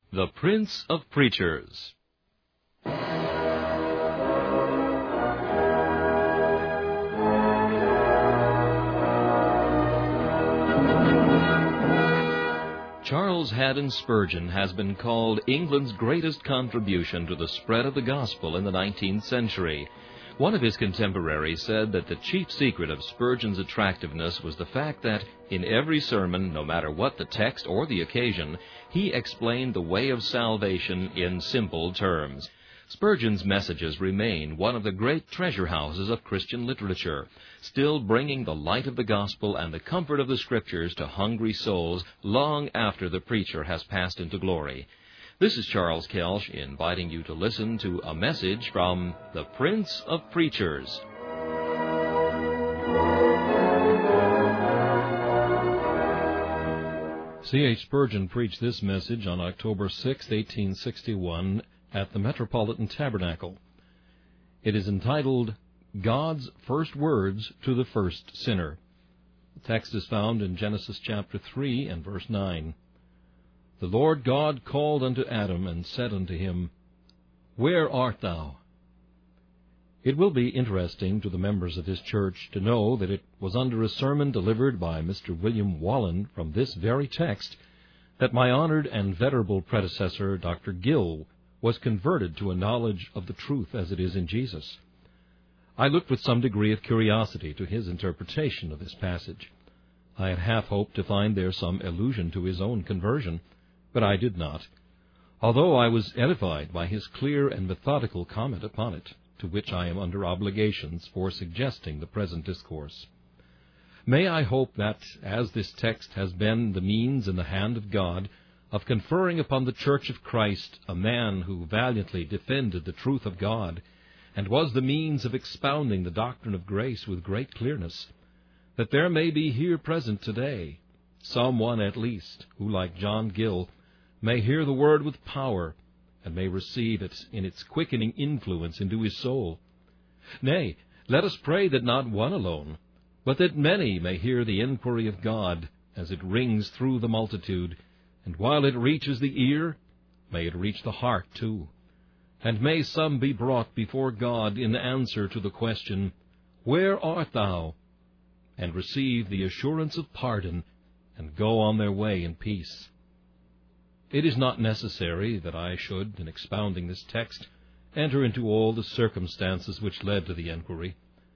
The Prince of Preachers. Charles Haddon Spurgeon has been called England's greatest contribution to the spread of the gospel in the 19th century. One of his contemporaries said that the chief secret of Spurgeon's attractiveness was the fact that, in every sermon, no matter what the text or the occasion, he explained the way of salvation in simple terms. Spurgeon's messages remain one of the great treasure houses of Christian literature, still bringing the light of the gospel and the comfort of the Scriptures to hungry souls long after the preacher has passed into glory. This is Charles Kelsch inviting you to listen to a message from the Prince of Preachers. C.H. Spurgeon preached this message on October 6, 1861, at the Metropolitan Tabernacle. It is entitled, God's First Words to the First Sinner. The text is found in Genesis chapter 3 and verse 9. The Lord God called unto Adam and said unto him, Where art thou? It will be interesting to the members of this church to know that it was under a sermon delivered by Mr. William Wallen from this very text that my honored and venerable predecessor, Dr. Gill, was converted to a knowledge of the truth as it is in Jesus. I looked with some degree of curiosity to his interpretation of this passage. I had half hoped to find there some allusion to his own conversion, but I did not, although I was edified by his clear and methodical comment upon it, to which I am under obligations for suggesting the present discourse. May I hope that, as this text has been the means in the hand of God of conferring upon the Church of Christ a man who valiantly defended the truth of God, and was the means of expounding the doctrine of grace with great clearness, that there may be here present today some one at least who, like John Gill, may hear the word with power, and may receive it in its quickening influence into his soul. Nay, let us pray that not one alone, but that many may hear the inquiry of God as it rings through the multitude, and while it reaches the ear, may it reach the heart too. And may some be brought before God in answer to the question, Where art thou? And receive the assurance of pardon, and go on their way in peace. It is not necessary that I should, in expounding this text, enter into all the circumstances which led to the enquiry.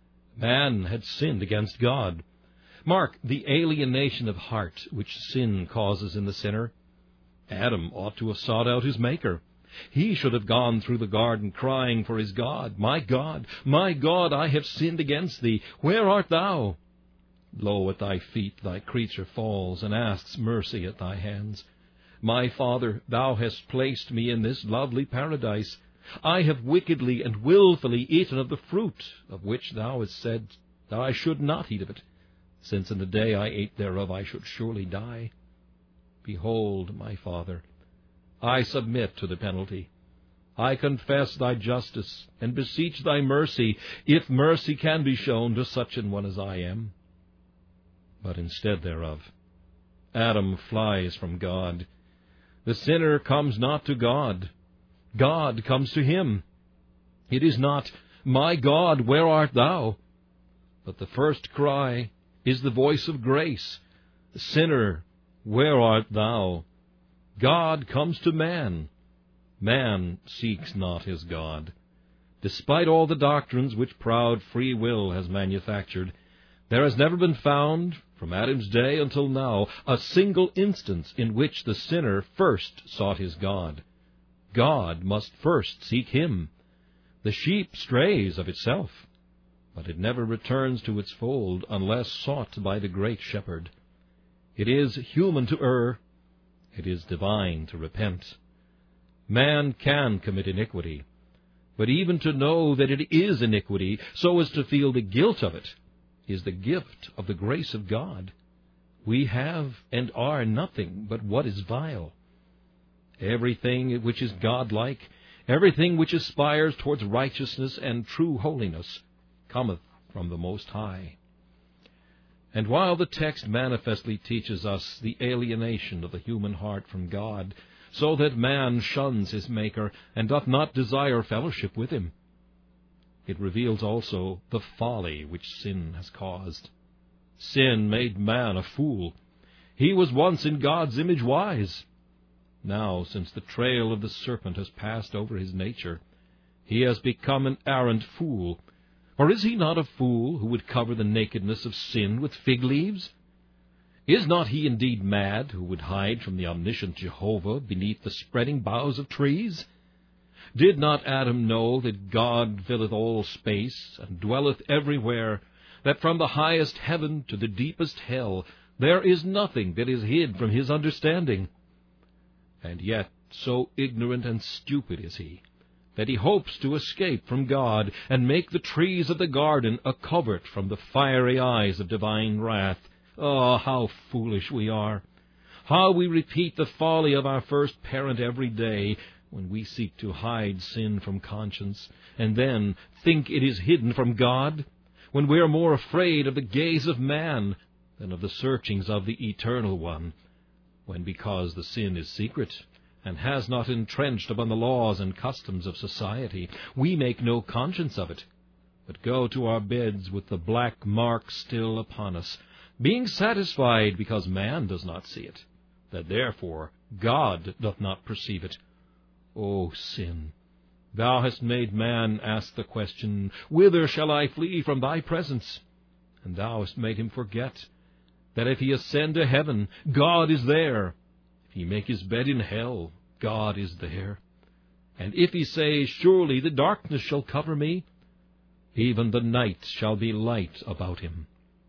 Man had sinned against God. Mark the alienation of heart which sin causes in the sinner. Adam ought to have sought out his Maker. He should have gone through the garden crying for his God, my God, I have sinned against thee. Where art thou? Lo, at thy feet thy creature falls, and asks mercy at thy hands. My Father, thou hast placed me in this lovely paradise. I have wickedly and willfully eaten of the fruit, of which thou hast said that I should not eat of it, since in the day I ate thereof I should surely die. Behold, my Father, I submit to the penalty. I confess thy justice, and beseech thy mercy, if mercy can be shown to such an one as I am. But instead thereof, Adam flies from God. The sinner comes not to God. God comes to him. It is not, My God, where art thou? But the first cry is the voice of grace. Sinner, where art thou? God comes to man. Man seeks not his God. Despite all the doctrines which proud free will has manufactured, there has never been found, from Adam's day until now, a single instance in which the sinner first sought his God. God must first seek him. The sheep strays of itself, but it never returns to its fold unless sought by the great shepherd. It is human to err. It is divine to repent. Man can commit iniquity, but even to know that it is iniquity, so as to feel the guilt of it, is the gift of the grace of God. We have and are nothing but what is vile. Everything which is godlike, everything which aspires towards righteousness and true holiness, cometh from the Most High. And while the text manifestly teaches us the alienation of the human heart from God, so that man shuns his Maker, and doth not desire fellowship with him. It reveals also the folly which sin has caused. Sin made man a fool. He was once in God's image wise. Now, since the trail of the serpent has passed over his nature, he has become an arrant fool. Or is he not a fool who would cover the nakedness of sin with fig leaves? Is not he indeed mad who would hide from the omniscient Jehovah beneath the spreading boughs of trees? Did not Adam know that God filleth all space, and dwelleth everywhere, that from the highest heaven to the deepest hell there is nothing that is hid from his understanding? And yet so ignorant and stupid is he, that he hopes to escape from God, and make the trees of the garden a covert from the fiery eyes of divine wrath. Oh, how foolish we are! How we repeat the folly of our first parent every day, when we seek to hide sin from conscience, and then think it is hidden from God, when we are more afraid of the gaze of man than of the searchings of the Eternal One, when because the sin is secret, and has not entrenched upon the laws and customs of society, we make no conscience of it, but go to our beds with the black mark still upon us, being satisfied because man does not see it, that therefore God doth not perceive it. O sin, thou hast made man ask the question, Whither shall I flee from thy presence? And thou hast made him forget that if he ascend to heaven, God is there. If he make his bed in hell, God is there. And if he say, Surely the darkness shall cover me, even the night shall be light about him.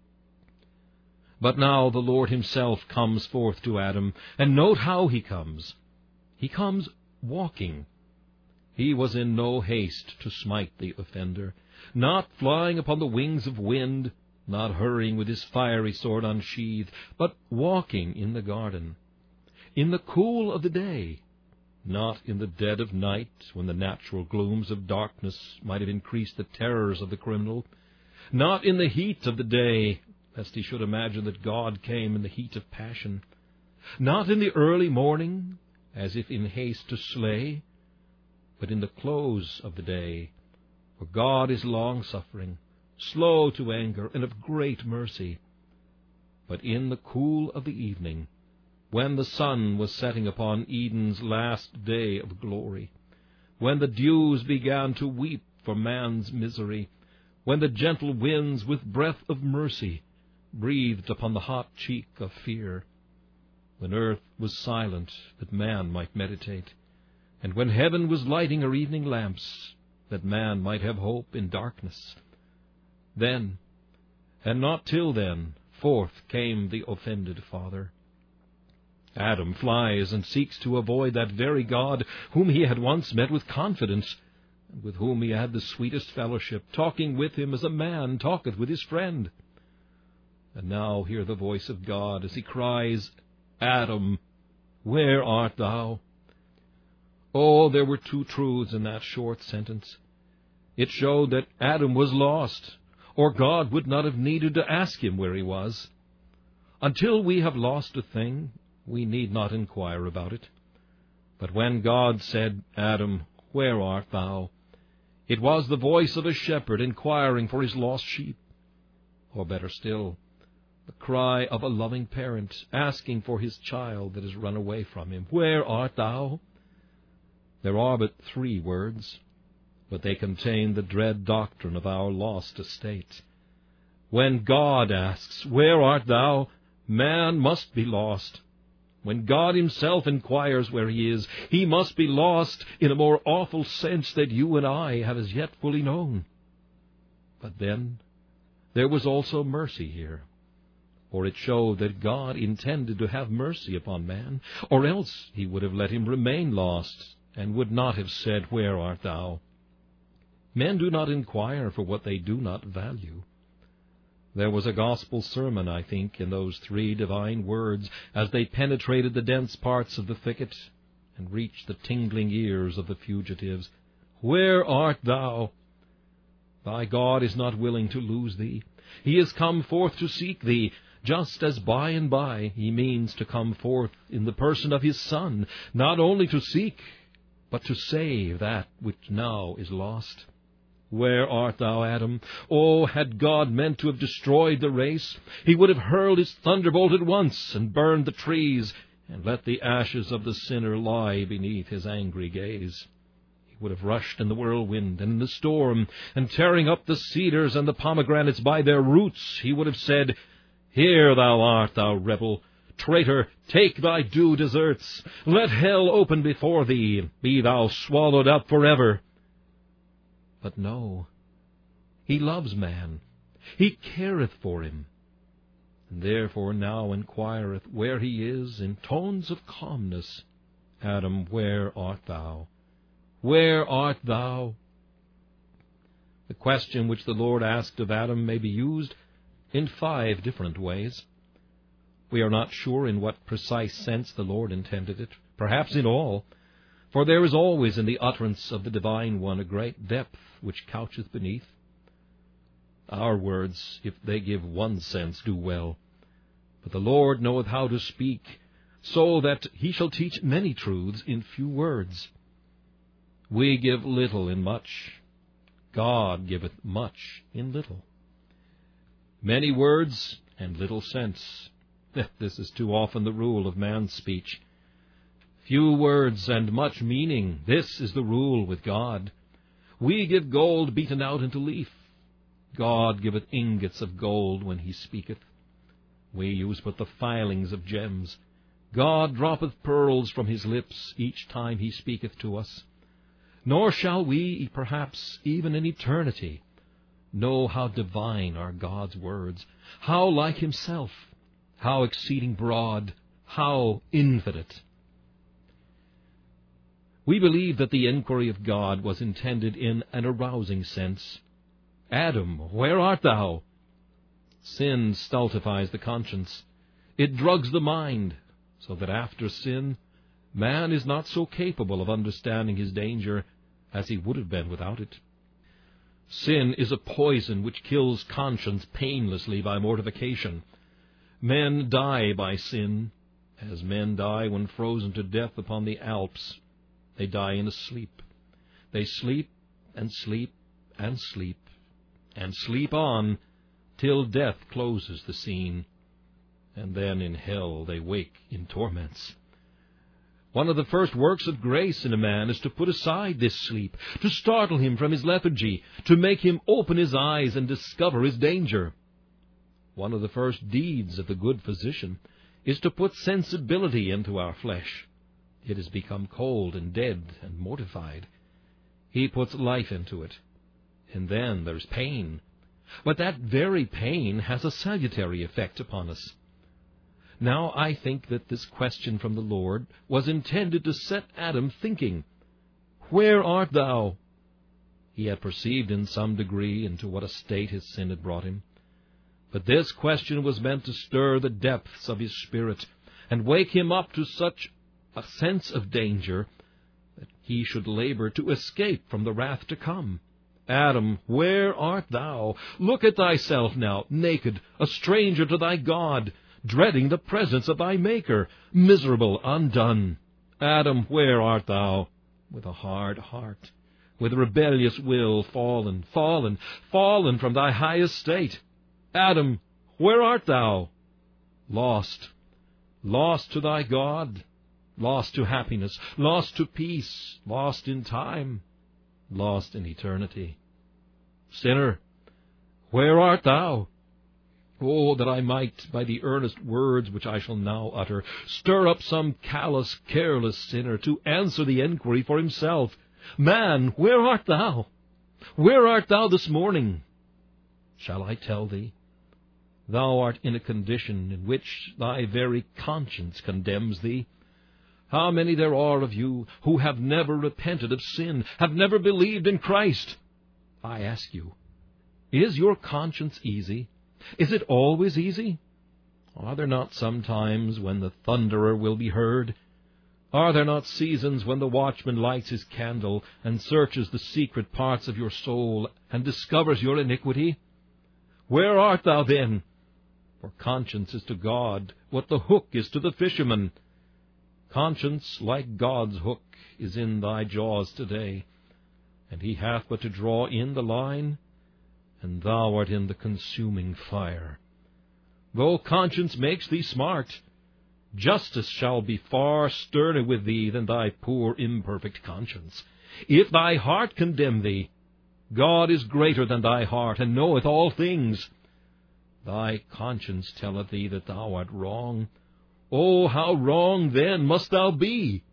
But now the Lord himself comes forth to Adam, and note how he comes. He comes walking. He was in no haste to smite the offender, not flying upon the wings of wind, not hurrying with his fiery sword unsheathed, but walking in the garden, in the cool of the day, not in the dead of night, when the natural glooms of darkness might have increased the terrors of the criminal, not in the heat of the day, lest he should imagine that God came in the heat of passion, not in the early morning, as if in haste to slay, but in the close of the day, for God is long-suffering, slow to anger, and of great mercy. But in the cool of the evening, when the sun was setting upon Eden's last day of glory, when the dews began to weep for man's misery, when the gentle winds with breath of mercy breathed upon the hot cheek of fear, when earth was silent that man might meditate, and when heaven was lighting her evening lamps that man might have hope in darkness, then, and not till then, forth came the offended father. Adam flies and seeks to avoid that very God whom he had once met with confidence, and with whom he had the sweetest fellowship, talking with him as a man talketh with his friend. And now hear the voice of God as he cries, Adam, where art thou? Oh, there were two truths in that short sentence. It showed that Adam was lost, or God would not have needed to ask him where he was. Until we have lost a thing, we need not inquire about it. But when God said, Adam, where art thou? It was the voice of a shepherd inquiring for his lost sheep. Or better still, the cry of a loving parent asking for his child that has run away from him. Where art thou? There are but 3 words, but they contain the dread doctrine of our lost estate. When God asks, Where art thou? Man must be lost. When God himself inquires where he is, he must be lost in a more awful sense that you and I have as yet fully known. But then there was also mercy here, for it showed that God intended to have mercy upon man, or else he would have let him remain lost, and would not have said, Where art thou? Men do not inquire for what they do not value. There was a gospel sermon, I think, in those 3 divine words as they penetrated the dense parts of the thicket and reached the tingling ears of the fugitives. Where art thou? Thy God is not willing to lose thee. He is come forth to seek thee. just as by and by he means to come forth in the person of his Son, not only to seek, but to save that which now is lost. Where art thou, Adam? Oh, had God meant to have destroyed the race, he would have hurled his thunderbolt at once, and burned the trees, and let the ashes of the sinner lie beneath his angry gaze. He would have rushed in the whirlwind and in the storm, and tearing up the cedars and the pomegranates by their roots, he would have said, Here thou art, thou rebel! Traitor, take thy due deserts! Let hell open before thee! Be thou swallowed up forever! But no, he loves man. He careth for him, and therefore now inquireth where he is in tones of calmness. Adam, where art thou? Where art thou? The question which the Lord asked of Adam may be used in 5 different ways. We are not sure in what precise sense the Lord intended it, perhaps in all, for there is always in the utterance of the Divine One a great depth which coucheth beneath. Our words, if they give one sense, do well, but the Lord knoweth how to speak, so that he shall teach many truths in few words. We give little in much. God giveth much in little. Many words and little sense. This is too often the rule of man's speech. Few words and much meaning. This is the rule with God. We give gold beaten out into leaf. God giveth ingots of gold when he speaketh. We use but the filings of gems. God droppeth pearls from his lips each time he speaketh to us. Nor shall we, perhaps, even in eternity, know how divine are God's words, how like himself, how exceeding broad, how infinite. We believe that the inquiry of God was intended in an arousing sense. Adam, where art thou? Sin stultifies the conscience. It drugs the mind, so that after sin, man is not so capable of understanding his danger as he would have been without it. Sin is a poison which kills conscience painlessly by mortification. Men die by sin, as men die when frozen to death upon the Alps. They die in a sleep. They sleep and sleep and sleep and sleep on till death closes the scene, and then in hell they wake in torments. One of the first works of grace in a man is to put aside this sleep, to startle him from his lethargy, to make him open his eyes and discover his danger. One of the first deeds of the good physician is to put sensibility into our flesh. It has become cold and dead and mortified. He puts life into it, and then there's pain. But that very pain has a salutary effect upon us. Now I think that this question from the Lord was intended to set Adam thinking. Where art thou? He had perceived in some degree into what a state his sin had brought him. But this question was meant to stir the depths of his spirit and wake him up to such a sense of danger that he should labor to escape from the wrath to come. Adam, where art thou? Look at thyself now, naked, a stranger to thy God, dreading the presence of thy Maker, miserable, undone. Adam, where art thou? With a hard heart, with rebellious will, fallen from thy high estate. Adam, where art thou? Lost to thy God, lost to happiness, lost to peace, lost in time, lost in eternity. Sinner, where art thou? Oh, that I might, by the earnest words which I shall now utter, stir up some callous, careless sinner to answer the enquiry for himself. Man, where art thou? Where art thou this morning? Shall I tell thee? Thou art in a condition in which thy very conscience condemns thee. How many there are of you who have never repented of sin, have never believed in Christ? I ask you, is your conscience easy? Is it always easy? Are there not some times when the thunderer will be heard? Are there not seasons when the watchman lights his candle and searches the secret parts of your soul and discovers your iniquity? Where art thou then? For conscience is to God what the hook is to the fisherman. Conscience, like God's hook, is in thy jaws today, and he hath but to draw in the line, and thou art in the consuming fire. Though conscience makes thee smart, justice shall be far sterner with thee than thy poor imperfect conscience. If thy heart condemn thee, God is greater than thy heart, and knoweth all things. Thy conscience telleth thee that thou art wrong. Oh, how wrong then must thou be!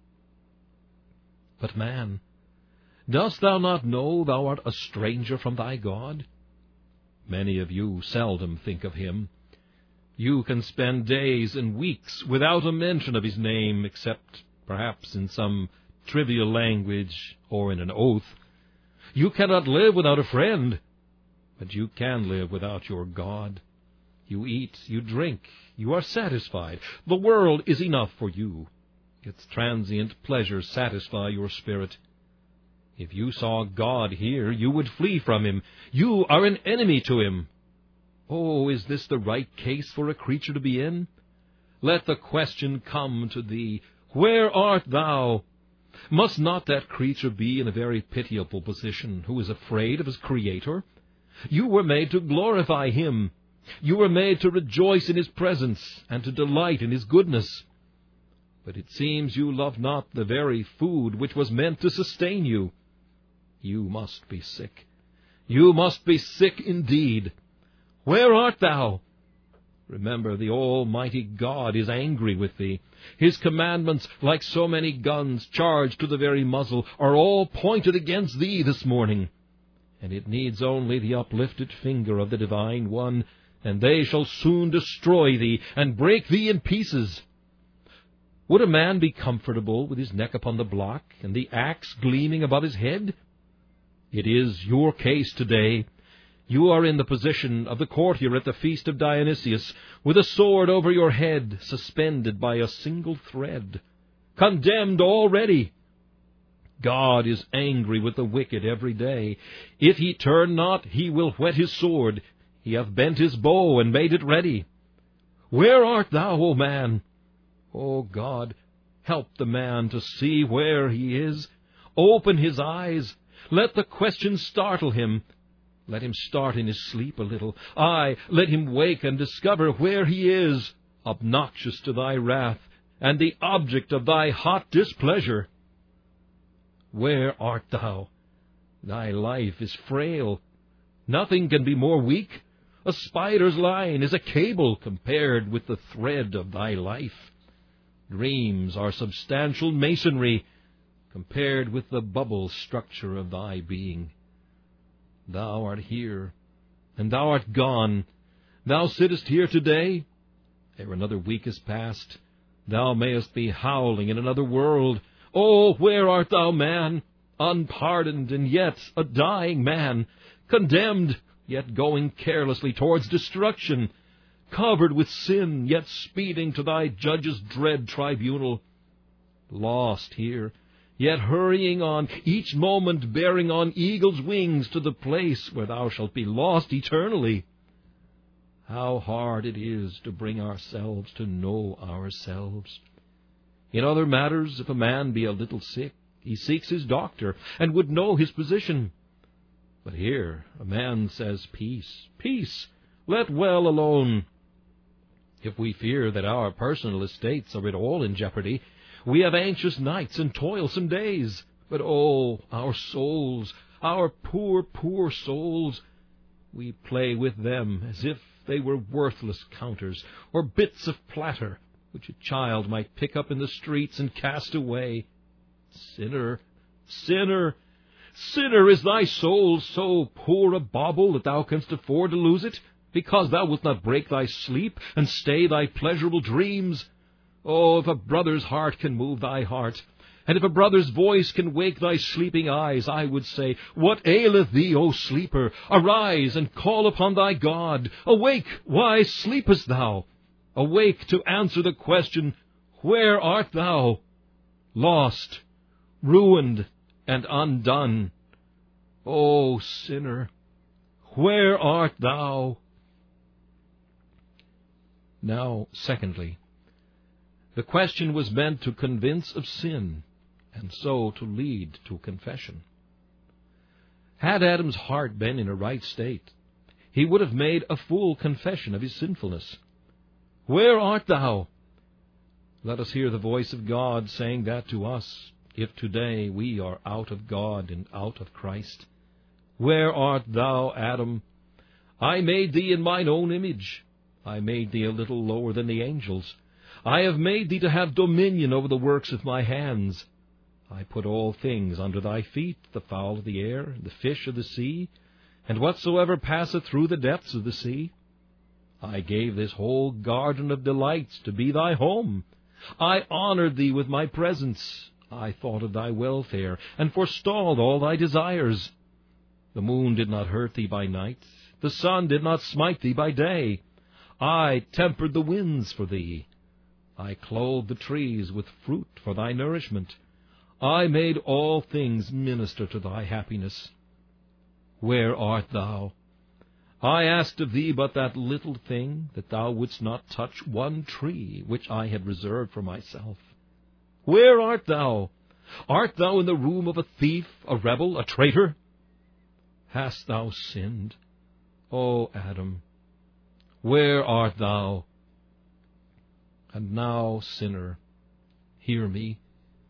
But man, dost thou not know thou art a stranger from thy God? Many of you seldom think of him. You can spend days and weeks without a mention of his name, except perhaps in some trivial language or in an oath. You cannot live without a friend, but you can live without your God. You eat, you drink, you are satisfied. The world is enough for you. Its transient pleasures satisfy your spirit. If you saw God here, you would flee from him. You are an enemy to him. Oh, is this the right case for a creature to be in? Let the question come to thee, where art thou? Must not that creature be in a very pitiable position who is afraid of his Creator? You were made to glorify him. You were made to rejoice in his presence and to delight in his goodness. But it seems you love not the very food which was meant to sustain you. You must be sick. You must be sick indeed. Where art thou? Remember, the Almighty God is angry with thee. His commandments, like so many guns charged to the very muzzle, are all pointed against thee this morning. And it needs only the uplifted finger of the Divine One, and they shall soon destroy thee and break thee in pieces. Would a man be comfortable with his neck upon the block and the axe gleaming above his head? It is your case today. You are in the position of the courtier at the feast of Dionysius, with a sword over your head, suspended by a single thread. Condemned already. God is angry with the wicked every day. If he turn not, he will whet his sword. He hath bent his bow and made it ready. Where art thou, O man? O God, help the man to see where he is. Open his eyes. Let the question startle him. Let him start in his sleep a little. Aye, let him wake and discover where he is, obnoxious to thy wrath, and the object of thy hot displeasure. Where art thou? Thy life is frail. Nothing can be more weak. A spider's line is a cable compared with the thread of thy life. Dreams are substantial masonry compared with the bubble structure of thy being. Thou art here, and thou art gone. Thou sittest here today. Ere another week is past, thou mayest be howling in another world. Oh, where art thou, man? Unpardoned, and yet a dying man. Condemned, yet going carelessly towards destruction. Covered with sin, yet speeding to thy judge's dread tribunal. Lost here, yet hurrying on, each moment bearing on eagle's wings to the place where thou shalt be lost eternally. How hard it is to bring ourselves to know ourselves. In other matters, if a man be a little sick, he seeks his doctor, and would know his position. But here a man says, peace, peace, let well alone. If we fear that our personal estates are at all in jeopardy, we have anxious nights and toilsome days. But oh, our souls, our poor, poor souls, we play with them as if they were worthless counters or bits of platter, which a child might pick up in the streets and cast away. Sinner, sinner, sinner, is thy soul so poor a bauble that thou canst afford to lose it, because thou wilt not break thy sleep and stay thy pleasurable dreams? Oh, if a brother's heart can move thy heart, and if a brother's voice can wake thy sleeping eyes, I would say, what aileth thee, O sleeper? Arise and call upon thy God. Awake, why sleepest thou? Awake to answer the question, where art thou? Lost, ruined, and undone. O sinner, where art thou? Now, secondly, the question was meant to convince of sin, and so to lead to confession. Had Adam's heart been in a right state, he would have made a full confession of his sinfulness. Where art thou? Let us hear the voice of God saying that to us, if today we are out of God and out of Christ. Where art thou, Adam? I made thee in mine own image. I made thee a little lower than the angels. I have made thee to have dominion over the works of my hands. I put all things under thy feet, the fowl of the air, the fish of the sea, and whatsoever passeth through the depths of the sea. I gave this whole garden of delights to be thy home. I honored thee with my presence. I thought of thy welfare, and forestalled all thy desires. The moon did not hurt thee by night, the sun did not smite thee by day. I tempered the winds for thee. I clothed the trees with fruit for thy nourishment. I made all things minister to thy happiness. Where art thou? I asked of thee but that little thing, that thou wouldst not touch one tree which I had reserved for myself. Where art thou? Art thou in the room of a thief, a rebel, a traitor? Hast thou sinned, O Adam? Where art thou? And now, sinner, hear me.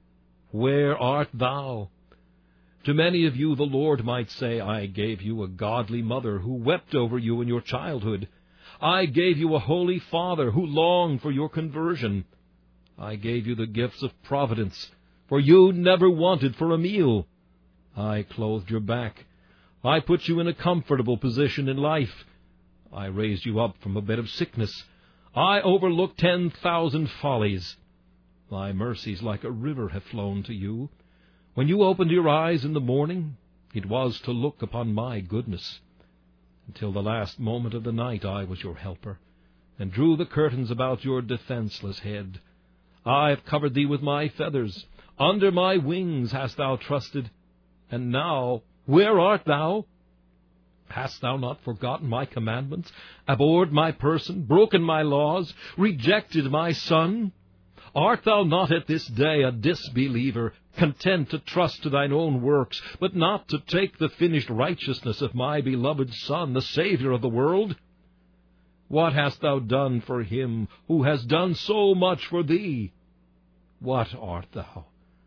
Where art thou? To many of you the Lord might say, I gave you a godly mother who wept over you in your childhood. I gave you a holy father who longed for your conversion. I gave you the gifts of providence, for you never wanted for a meal. I clothed your back. I put you in a comfortable position in life. I raised you up from a bed of sickness. I overlooked 10,000 follies. My mercies like a river have flown to you. When you opened your eyes in the morning, it was to look upon my goodness. Until the last moment of the night I was your helper, and drew the curtains about your defenseless head. I have covered thee with my feathers. Under my wings hast thou trusted. And now, where art thou? Hast thou not forgotten my commandments, abhorred my person, broken my laws, rejected my Son? Art thou not at this day a disbeliever, content to trust to thine own works, but not to take the finished righteousness of my beloved Son, the Savior of the world? What hast thou done for him who has done so much for thee? What art thou?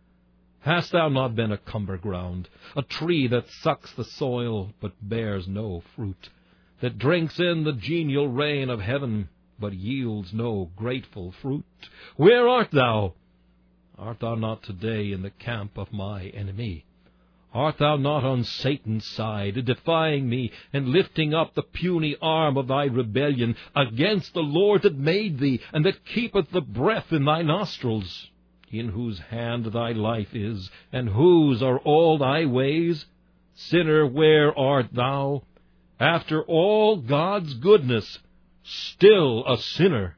Hast thou not been a cumber ground, a tree that sucks the soil but bears no fruit, that drinks in the genial rain of heaven but yields no grateful fruit? Where art thou? Art thou not today in the camp of my enemy? Art thou not on Satan's side, defying me and lifting up the puny arm of thy rebellion against the Lord that made thee and that keepeth the breath in thy nostrils? In whose hand thy life is, and whose are all thy ways? Sinner, where art thou? After all God's goodness, still a sinner.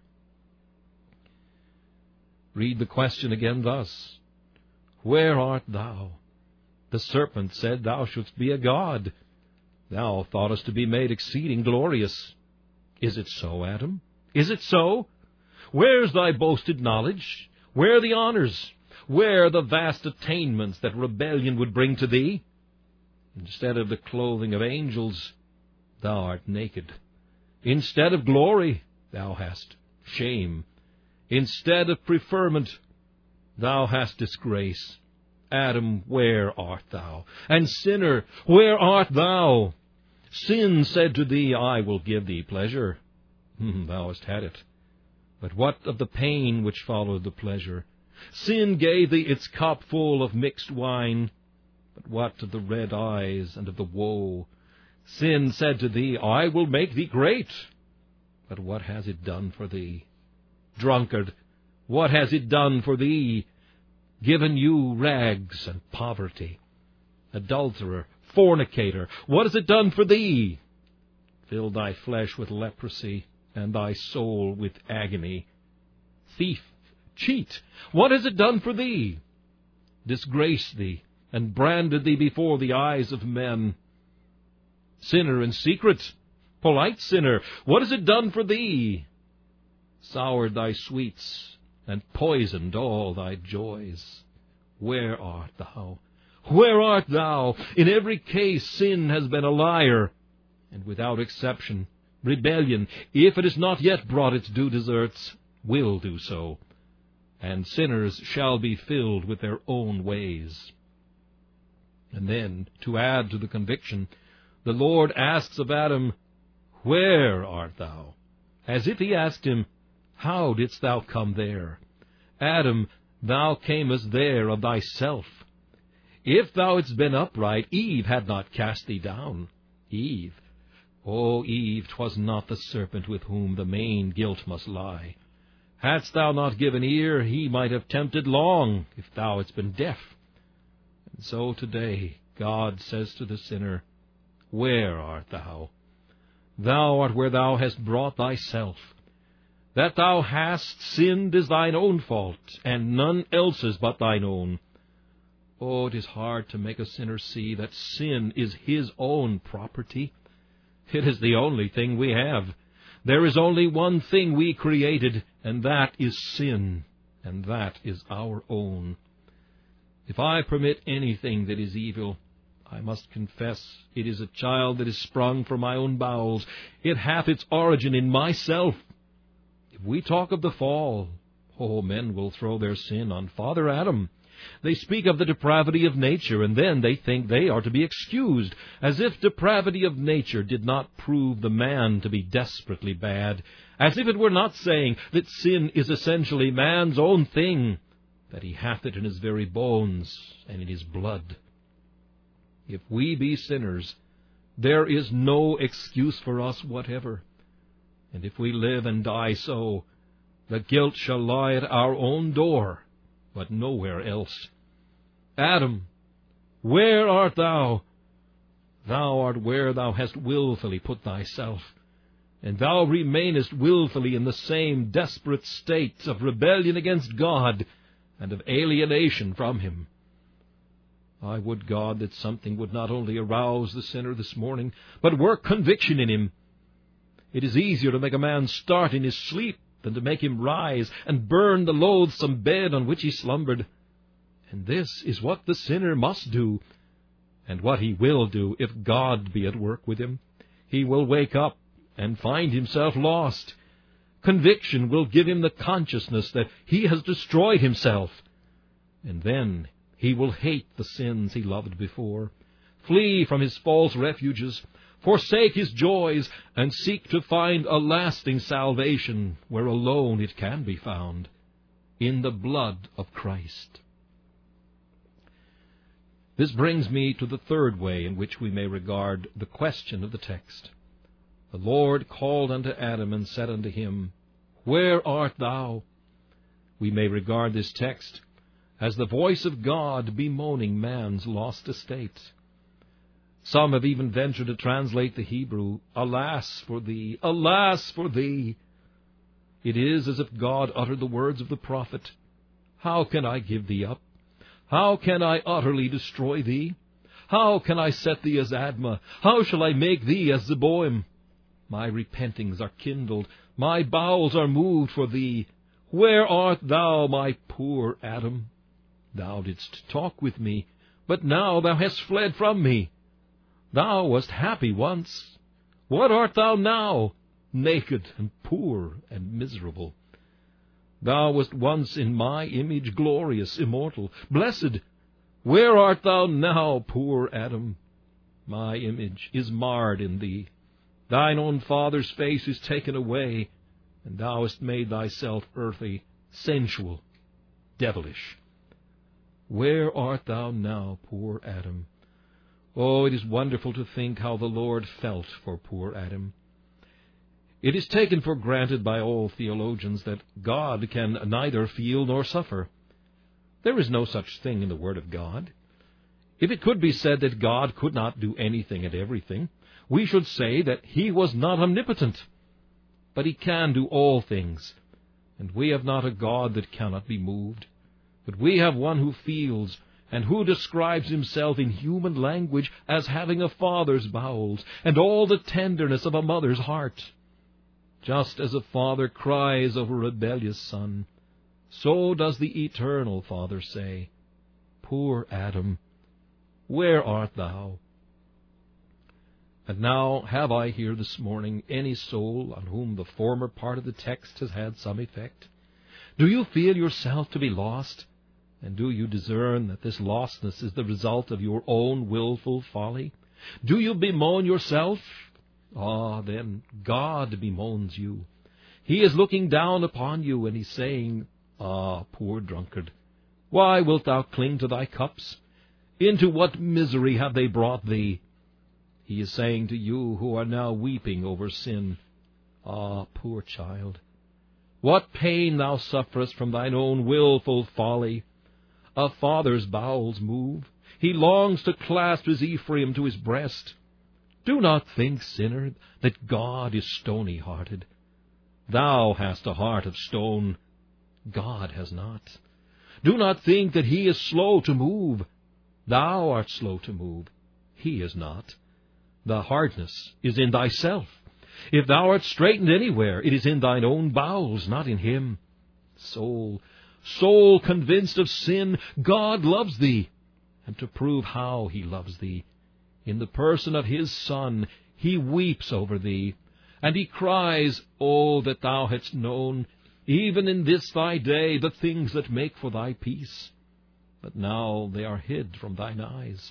Read the question again thus. Where art thou? The serpent said thou shouldst be a god. Thou thoughtest to be made exceeding glorious. Is it so, Adam? Is it so? Where's thy boasted knowledge? Where the honors? Where the vast attainments that rebellion would bring to thee? Instead of the clothing of angels, thou art naked. Instead of glory, thou hast shame. Instead of preferment, thou hast disgrace. Adam, where art thou? And sinner, where art thou? Sin said to thee, I will give thee pleasure. Thou hast had it. But what of the pain which followed the pleasure? Sin gave thee its cup full of mixed wine. But what of the red eyes and of the woe? Sin said to thee, I will make thee great. But what has it done for thee? Drunkard, what has it done for thee? Given you rags and poverty. Adulterer, fornicator, what has it done for thee? Filled thy flesh with leprosy, and thy soul with agony. Thief, cheat, what has it done for thee? Disgraced thee, and branded thee before the eyes of men. Sinner in secret, polite sinner, what has it done for thee? soured thy sweets, and poisoned all thy joys. Where art thou? Where art thou? In every case sin has been a liar, and without exception, rebellion, if it has not yet brought its due deserts, will do so, and sinners shall be filled with their own ways. And then, to add to the conviction, the Lord asks of Adam, Where art thou? As if he asked him, How didst thou come there? Adam, thou camest there of thyself. If thou hadst been upright, Eve had not cast thee down. Eve, O Eve, 'twas not the serpent with whom the main guilt must lie. Hadst thou not given ear, he might have tempted long, if thou hadst been deaf. And so today God says to the sinner, Where art thou? Thou art where thou hast brought thyself. That thou hast sinned is thine own fault, and none else's but thine own. Oh, it is hard to make a sinner see that sin is his own property. It is the only thing we have. There is only one thing we created, and that is sin, and that is our own. If I permit anything that is evil, I must confess it is a child that is sprung from my own bowels. It hath its origin in myself. If we talk of the fall, men will throw their sin on Father Adam. They speak of the depravity of nature, and then they think they are to be excused, as if depravity of nature did not prove the man to be desperately bad, as if it were not saying that sin is essentially man's own thing, that he hath it in his very bones and in his blood. If we be sinners, there is no excuse for us whatever. And if we live and die so, the guilt shall lie at our own door, but nowhere else. Adam, where art thou? Thou art where thou hast willfully put thyself, and thou remainest willfully in the same desperate state of rebellion against God and of alienation from him. I would, God, that something would not only arouse the sinner this morning, but work conviction in him. It is easier to make a man start in his sleep than to make him rise and burn the loathsome bed on which he slumbered. And this is what the sinner must do, and what he will do if God be at work with him. He will wake up and find himself lost. Conviction will give him the consciousness that he has destroyed himself, and then he will hate the sins he loved before, flee from his false refuges, forsake his joys, and seek to find a lasting salvation where alone it can be found, in the blood of Christ. This brings me to the third way in which we may regard the question of the text. The Lord called unto Adam and said unto him, Where art thou? We may regard this text as the voice of God bemoaning man's lost estate. Some have even ventured to translate the Hebrew, Alas for thee, alas for thee. It is as if God uttered the words of the prophet, How can I give thee up? How can I utterly destroy thee? How can I set thee as Admah? How shall I make thee as Zeboim? My repentings are kindled, my bowels are moved for thee. Where art thou, my poor Adam? Thou didst talk with me, but now thou hast fled from me. Thou wast happy once. What art thou now? Naked and poor and miserable. Thou wast once in my image glorious, immortal, blessed. Where art thou now, poor Adam? My image is marred in thee. Thine own father's face is taken away, and thou hast made thyself earthy, sensual, devilish. Where art thou now, poor Adam? Oh, it is wonderful to think how the Lord felt for poor Adam. It is taken for granted by all theologians that God can neither feel nor suffer. There is no such thing in the Word of God. If it could be said that God could not do anything and everything, we should say that he was not omnipotent. But he can do all things, and we have not a God that cannot be moved. But we have one who feels, and who describes himself in human language as having a father's bowels, and all the tenderness of a mother's heart. Just as a father cries over a rebellious son, so does the eternal Father say, Poor Adam, where art thou? And now have I here this morning any soul on whom the former part of the text has had some effect? Do you feel yourself to be lost? And do you discern that this lostness is the result of your own willful folly? Do you bemoan yourself? Ah, then God bemoans you. He is looking down upon you, and He's saying, Ah, poor drunkard, why wilt thou cling to thy cups? Into what misery have they brought thee? He is saying to you who are now weeping over sin, Ah, poor child, what pain thou sufferest from thine own willful folly. A father's bowels move. He longs to clasp his Ephraim to his breast. Do not think, sinner, that God is stony-hearted. Thou hast a heart of stone. God has not. Do not think that He is slow to move. Thou art slow to move. He is not. The hardness is in thyself. If thou art straitened anywhere, it is in thine own bowels, not in Him. Soul, soul convinced of sin, God loves thee. And to prove how He loves thee, in the person of His Son, He weeps over thee, and He cries, Oh, that thou hadst known, even in this thy day, the things that make for thy peace. But now they are hid from thine eyes.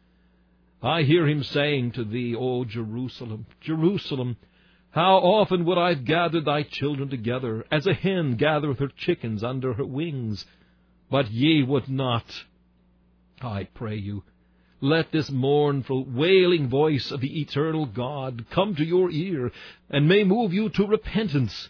I hear Him saying to thee, O Jerusalem, Jerusalem, how often would I have gathered thy children together, as a hen gathereth her chickens under her wings, but ye would not. I pray you, let this mournful, wailing voice of the eternal God come to your ear, and may move you to repentance.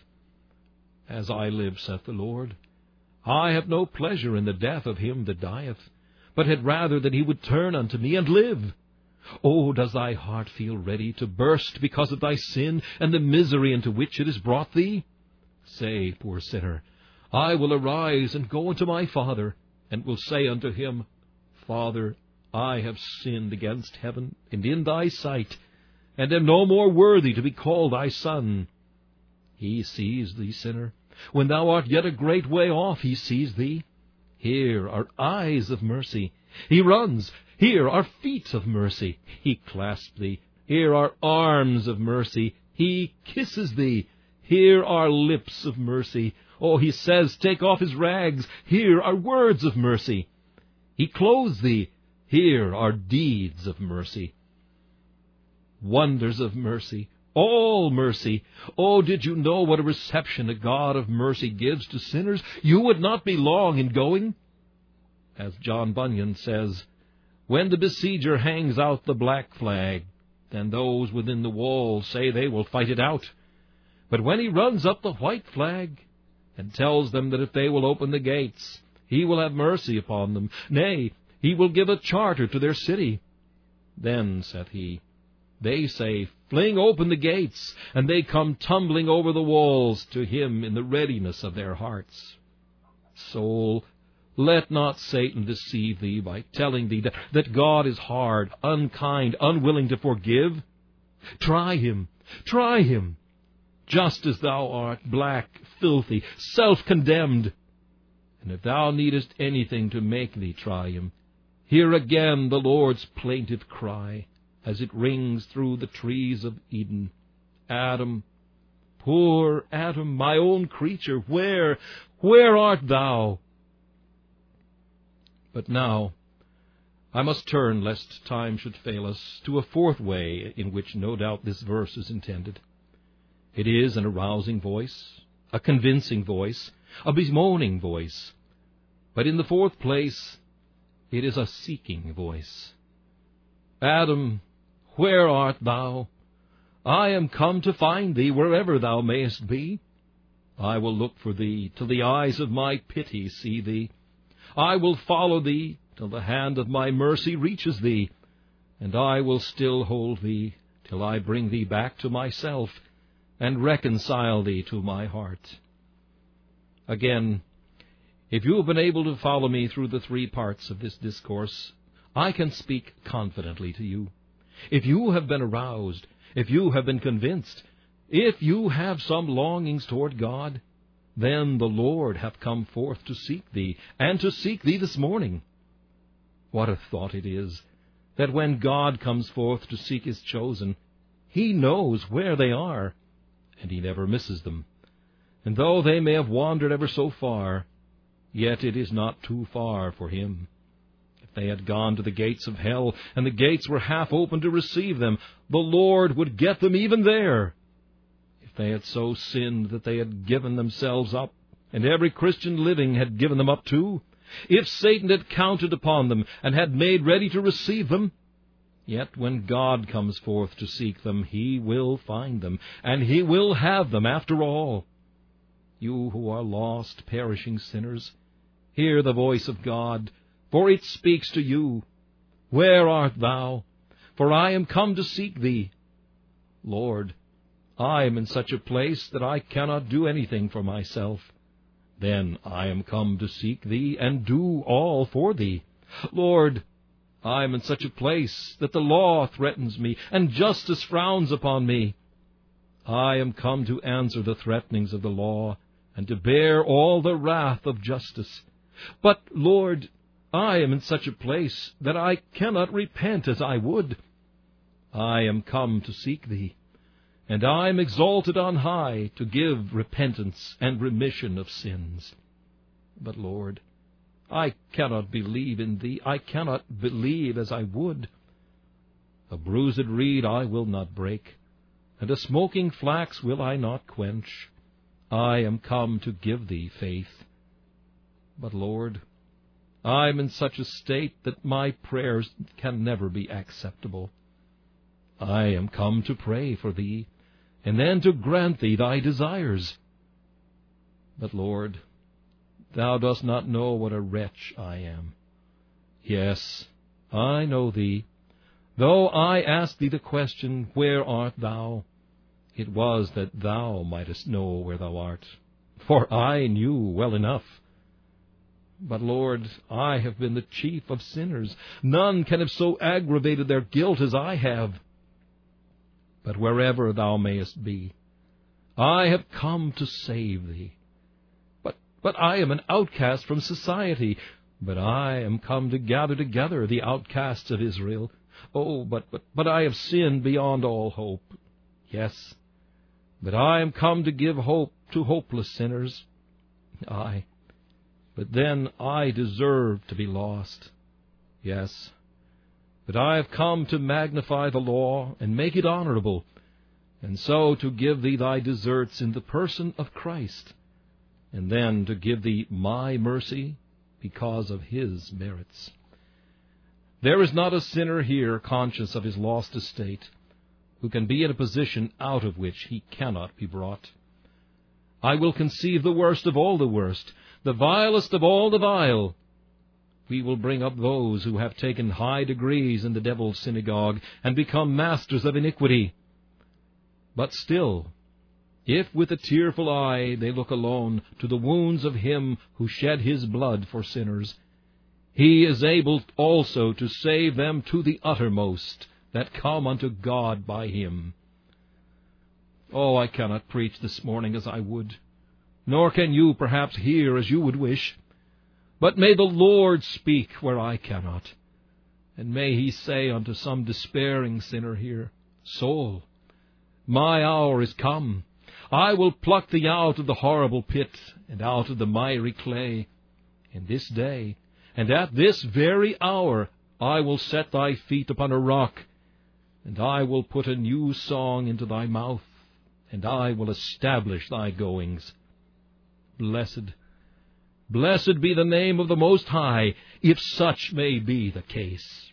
As I live, saith the Lord, I have no pleasure in the death of him that dieth, but had rather that he would turn unto me and live. Oh, does thy heart feel ready to burst because of thy sin and the misery into which it has brought thee? Say, poor sinner, I will arise and go unto my Father, and will say unto Him, Father, I have sinned against heaven and in thy sight, and am no more worthy to be called thy son. He sees thee, sinner. When thou art yet a great way off, He sees thee. Here are eyes of mercy. He runs. Here are feet of mercy. He clasps thee. Here are arms of mercy. He kisses thee. Here are lips of mercy. Oh, He says, take off his rags. Here are words of mercy. He clothes thee. Here are deeds of mercy. Wonders of mercy. All mercy. Oh, did you know what a reception a God of mercy gives to sinners? You would not be long in going. As John Bunyan says, when the besieger hangs out the black flag, then those within the walls say they will fight it out. But when he runs up the white flag, and tells them that if they will open the gates, He will have mercy upon them, nay, He will give a charter to their city, then, saith he, they say, fling open the gates, and they come tumbling over the walls to Him in the readiness of their hearts. Soul, let not Satan deceive thee by telling thee that God is hard, unkind, unwilling to forgive. Try Him, try Him, just as thou art, black, filthy, self-condemned. And if thou needest anything to make thee try Him, hear again the Lord's plaintive cry, as it rings through the trees of Eden. Adam, poor Adam, my own creature, where art thou? But now I must turn, lest time should fail us, to a fourth way in which no doubt this verse is intended. It is an arousing voice, a convincing voice, a bemoaning voice. But in the fourth place, it is a seeking voice. Adam, where art thou? I am come to find thee wherever thou mayest be. I will look for thee till the eyes of my pity see thee. I will follow thee till the hand of my mercy reaches thee, and I will still hold thee till I bring thee back to myself and reconcile thee to my heart. Again, if you have been able to follow me through the three parts of this discourse, I can speak confidently to you. If you have been aroused, if you have been convinced, If you have some longings toward God, then the Lord hath come forth to seek thee, and to seek thee this morning. What a thought it is, that when God comes forth to seek his chosen, he knows where they are, and he never misses them. And though they may have wandered ever so far, yet it is not too far for him. If they had gone to the gates of hell, and the gates were half open to receive them, the Lord would get them even there. If they had so sinned that they had given themselves up, and every Christian living had given them up too, if Satan had counted upon them, and had made ready to receive them, yet when God comes forth to seek them, he will find them, and he will have them after all. You who are lost, perishing sinners, hear the voice of God, for it speaks to you. Where art thou? For I am come to seek thee. Lord, I am in such a place that I cannot do anything for myself. Then I am come to seek thee, and do all for thee. Lord, I am in such a place that the law threatens me, and justice frowns upon me. I am come to answer the threatenings of the law, and to bear all the wrath of justice. But, Lord, I am in such a place that I cannot repent as I would. I am come to seek thee, and I am exalted on high to give repentance and remission of sins. But, Lord, I cannot believe in thee. I cannot believe as I would. A bruised reed I will not break, and a smoking flax will I not quench. I am come to give thee faith. But, Lord, I am in such a state that my prayers can never be acceptable. I am come to pray for thee, and then to grant thee thy desires. But, Lord, thou dost not know what a wretch I am. Yes, I know thee. Though I asked thee the question, Where art thou? It was that thou mightest know where thou art, for I knew well enough. But, Lord, I have been the chief of sinners. None can have so aggravated their guilt as I have. But wherever thou mayest be, I have come to save thee. But I am an outcast from society. But I am come to gather together the outcasts of Israel. Oh, but I have sinned beyond all hope. Yes, but I am come to give hope to hopeless sinners. Aye, but then I deserve to be lost. Yes, but I have come to magnify the law and make it honorable, and so to give thee thy deserts in the person of Christ, and then to give thee my mercy because of his merits. There is not a sinner here conscious of his lost estate who can be in a position out of which he cannot be brought. I will conceive the worst of all the worst, the vilest of all the vile. We will bring up those who have taken high degrees in the devil's synagogue and become masters of iniquity. But still, if with a tearful eye they look alone to the wounds of him who shed his blood for sinners, he is able also to save them to the uttermost that come unto God by him. Oh, I cannot preach this morning as I would, nor can you perhaps hear as you would wish. But may the Lord speak where I cannot, and may he say unto some despairing sinner here, Soul, my hour is come. I will pluck thee out of the horrible pit, and out of the miry clay. In this day, and at this very hour, I will set thy feet upon a rock, and I will put a new song into thy mouth, and I will establish thy goings. Blessed be the name of the Most High, if such may be the case.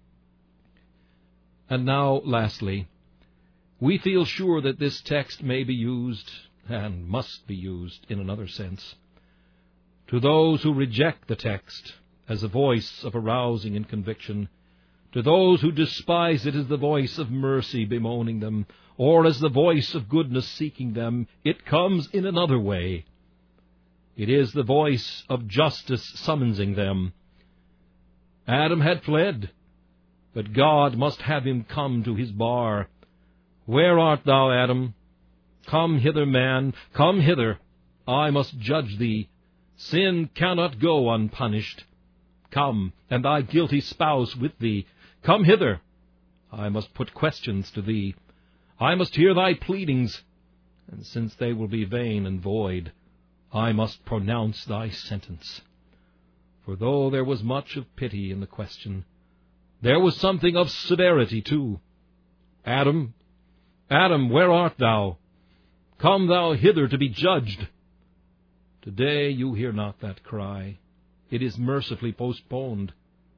And now, lastly, we feel sure that this text may be used, and must be used in another sense. To those who reject the text as a voice of arousing and conviction, to those who despise it as the voice of mercy bemoaning them, or as the voice of goodness seeking them, it comes in another way. It is the voice of justice summoning them. Adam had fled, but God must have him come to his bar. Where art thou, Adam? Come hither, man, come hither. I must judge thee. Sin cannot go unpunished. Come, and thy guilty spouse with thee. Come hither. I must put questions to thee. I must hear thy pleadings, and since they will be vain and void, I must pronounce thy sentence. For though there was much of pity in the question, there was something of severity too. Adam, Adam, where art thou? Come thou hither to be judged. Today you hear not that cry. It is mercifully postponed.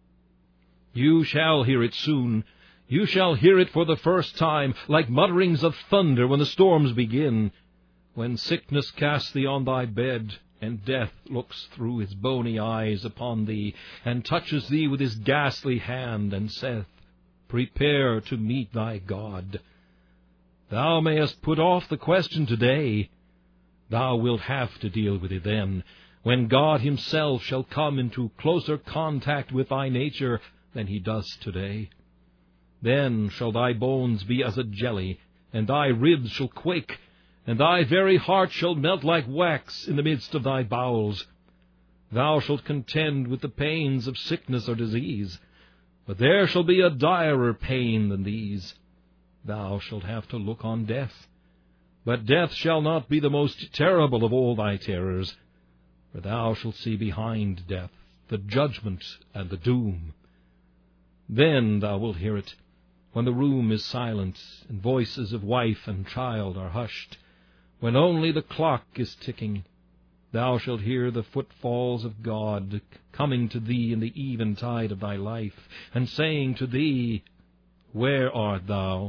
You shall hear it soon. You shall hear it for the first time, like mutterings of thunder when the storms begin, when sickness casts thee on thy bed, and death looks through his bony eyes upon thee, and touches thee with his ghastly hand, and saith, Prepare to meet thy God. Thou mayest put off the question today. Thou wilt have to deal with it then, when God himself shall come into closer contact with thy nature than he does today. Then shall thy bones be as a jelly, and thy ribs shall quake, and thy very heart shall melt like wax in the midst of thy bowels. Thou shalt contend with the pains of sickness or disease, but there shall be a direr pain than these. Thou shalt have to look on death, but death shall not be the most terrible of all thy terrors, for thou shalt see behind death the judgment and the doom. Then thou wilt hear it, when the room is silent, and voices of wife and child are hushed, when only the clock is ticking. Thou shalt hear the footfalls of God coming to thee in the eventide of thy life, and saying to thee, Where art thou?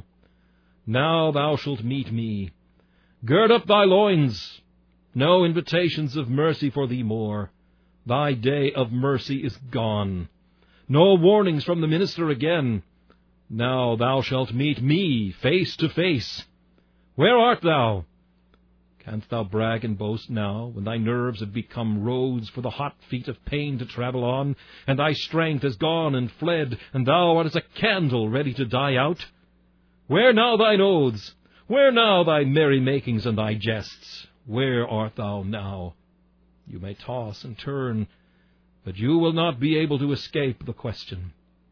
Now thou shalt meet me. Gird up thy loins. No invitations of mercy for thee more. Thy day of mercy is gone. No warnings from the minister again. Now thou shalt meet me face to face. Where art thou? Canst thou brag and boast now, when thy nerves have become roads for the hot feet of pain to travel on, and thy strength is gone and fled, and thou art as a candle ready to die out? Where now thine oaths? Where now thy merry makings and thy jests? Where art thou now? You may toss and turn, but you will not be able to escape the question.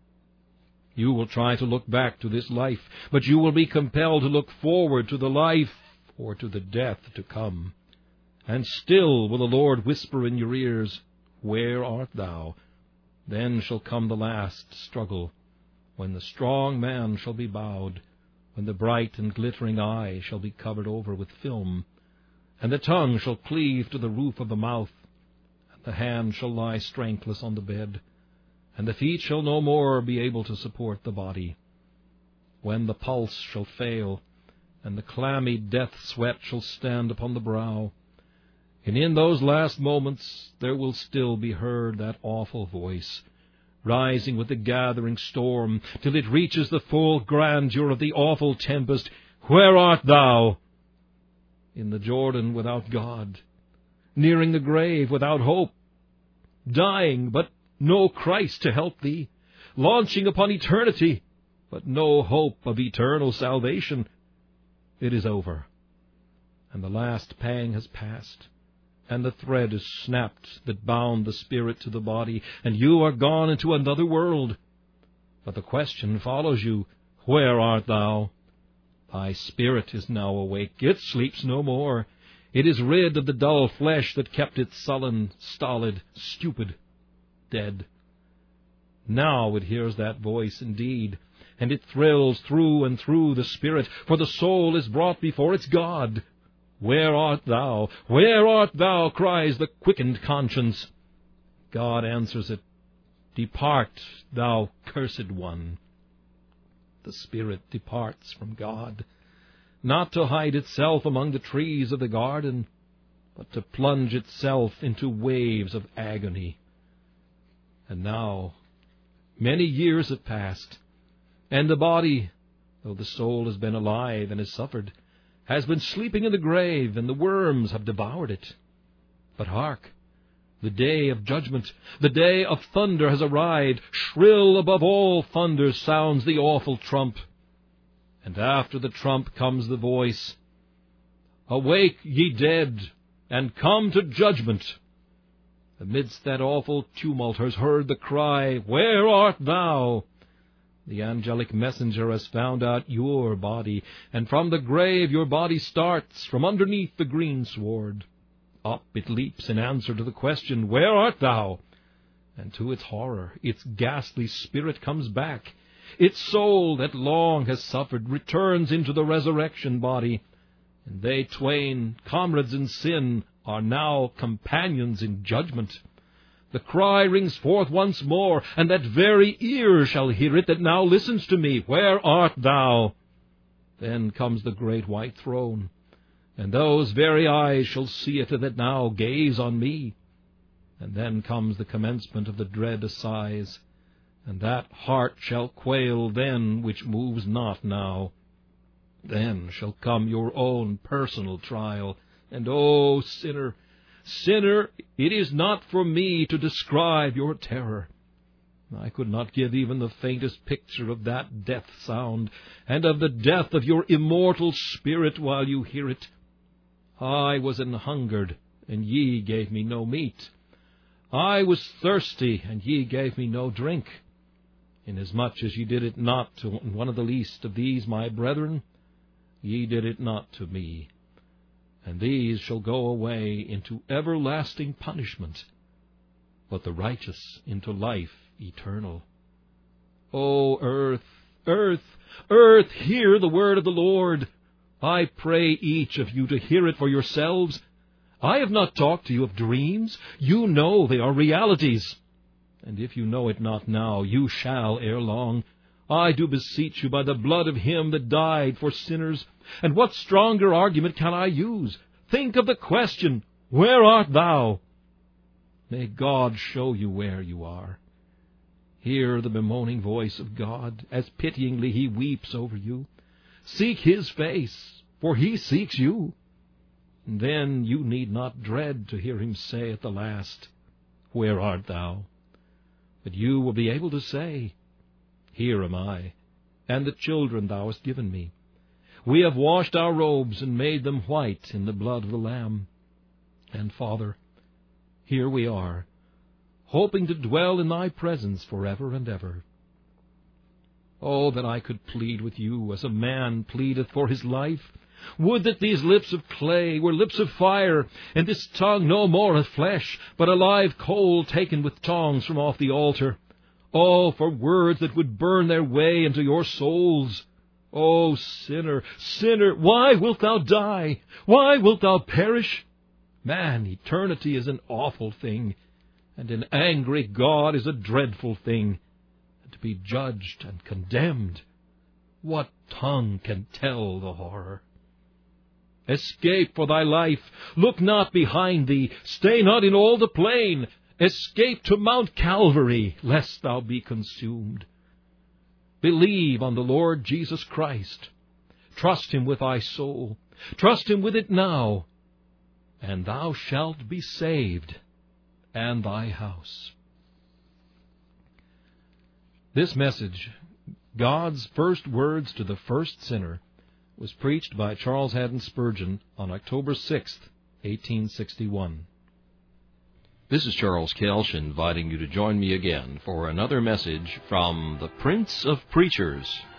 You will try to look back to this life, but you will be compelled to look forward to the life or to the death to come. And still will the Lord whisper in your ears, Where art thou? Then shall come the last struggle, when the strong man shall be bowed, when the bright and glittering eye shall be covered over with film, and the tongue shall cleave to the roof of the mouth, and the hand shall lie strengthless on the bed, and the feet shall no more be able to support the body, when the pulse shall fail, and the clammy death sweat shall stand upon the brow. And in those last moments there will still be heard that awful voice, rising with the gathering storm, till it reaches the full grandeur of the awful tempest, Where art thou? In the Jordan without God, nearing the grave without hope, dying, but no Christ to help thee, launching upon eternity, but no hope of eternal salvation. It is over, and the last pang has passed, and the thread is snapped that bound the spirit to the body, and you are gone into another world. But the question follows you, Where art thou? Thy spirit is now awake. It sleeps no more. It is rid of the dull flesh that kept it sullen, stolid, stupid, dead. Now it hears that voice indeed, and it thrills through and through the spirit, for the soul is brought before its God. Where art thou? Where art thou? Cries the quickened conscience. God answers it, Depart, thou cursed one. The spirit departs from God, not to hide itself among the trees of the garden, but to plunge itself into waves of agony. And now, many years have passed, and the body, though the soul has been alive and has suffered, has been sleeping in the grave, and the worms have devoured it. But hark! The day of judgment, the day of thunder has arrived. Shrill above all thunders sounds the awful trump. And after the trump comes the voice, Awake, ye dead, and come to judgment. Amidst that awful tumult is heard the cry, Where art thou? The angelic messenger has found out your body, and from the grave your body starts, from underneath the greensward. Up it leaps in answer to the question, Where art thou? And to its horror, its ghastly spirit comes back. Its soul that long has suffered returns into the resurrection body. And they twain, comrades in sin, are now companions in judgment. The cry rings forth once more, and that very ear shall hear it that now listens to me, Where art thou? Then comes the great white throne, and those very eyes shall see it that now gaze on me. And then comes the commencement of the dread assize, and that heart shall quail then which moves not now. Then shall come your own personal trial, and O sinner, sinner, it is not for me to describe your terror. I could not give even the faintest picture of that death sound, and of the death of your immortal spirit while you hear it. I was an hungered, and ye gave me no meat. I was thirsty, and ye gave me no drink. Inasmuch as ye did it not to one of the least of these my brethren, ye did it not to me. And these shall go away into everlasting punishment, but the righteous into life eternal. O earth, earth, earth, hear the word of the Lord. I pray each of you to hear it for yourselves. I have not talked to you of dreams. You know they are realities. And if you know it not now, you shall ere long. I do beseech you by the blood of him that died for sinners. And what stronger argument can I use? Think of the question, Where art thou? May God show you where you are. Hear the bemoaning voice of God, as pityingly he weeps over you. Seek his face, for he seeks you. And then you need not dread to hear him say at the last, Where art thou? But you will be able to say, Here am I, and the children thou hast given me. We have washed our robes and made them white in the blood of the Lamb. And, Father, here we are, hoping to dwell in thy presence forever and ever. Oh, that I could plead with you as a man pleadeth for his life. Would that these lips of clay were lips of fire, and this tongue no more of flesh, but a live coal taken with tongs from off the altar. Oh, for words that would burn their way into your souls. O sinner, sinner, why wilt thou die? Why wilt thou perish? Man, eternity is an awful thing, and an angry God is a dreadful thing. And to be judged and condemned, what tongue can tell the horror? Escape for thy life. Look not behind thee. Stay not in all the plain. Escape to Mount Calvary, lest thou be consumed. Believe on the Lord Jesus Christ. Trust him with thy soul. Trust him with it now, and thou shalt be saved, and thy house. This message, God's first words to the first sinner, was preached by Charles Haddon Spurgeon on October 6, 1861. This is Charles Kelsch inviting you to join me again for another message from the Prince of Preachers.